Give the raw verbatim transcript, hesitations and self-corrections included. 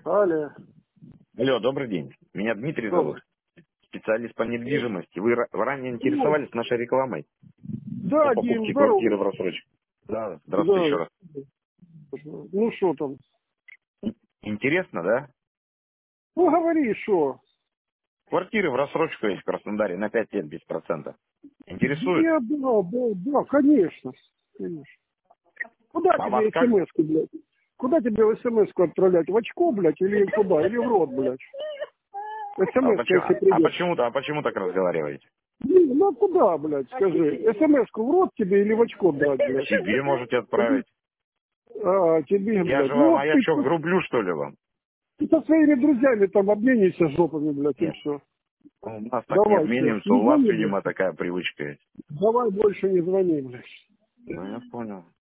Алло. Алло, добрый день. Меня Дмитрий зовут. Добрый. Специалист по недвижимости. Вы ра- ранее Ну, интересовались нашей рекламой по да, Дим, покупке здорово. квартиры в рассрочку? Да. Здравствуйте еще Да. раз. Ну, что там? Интересно, да? Ну, говори, что? Квартиры в рассрочку есть в Краснодаре на пять лет без процента. Интересует? Я, да, да, да, конечно. Конечно. Куда А вас тебе как? смс-ку, блядь? Куда тебе смс-ку отправлять? В очко, блядь, или куда? Или в рот, блядь? А смс-ка, почему, если а, а придет. почему, а почему так разговариваете? Ну, ну, куда, блядь, скажи? смс-ку в рот тебе или в очко дать, блядь? Себе можете отправить. А, тебе, Я блядь. же вам, Ну, а я ты, что, грублю, что ли, вам? ты со своими друзьями там обменивайся жопами, блядь, и Нет. все. У нас так не Давай, все. обмениваемся, Не у вас, звони, блядь. видимо, такая привычка есть. Давай больше не звони, блядь. Ну, я понял.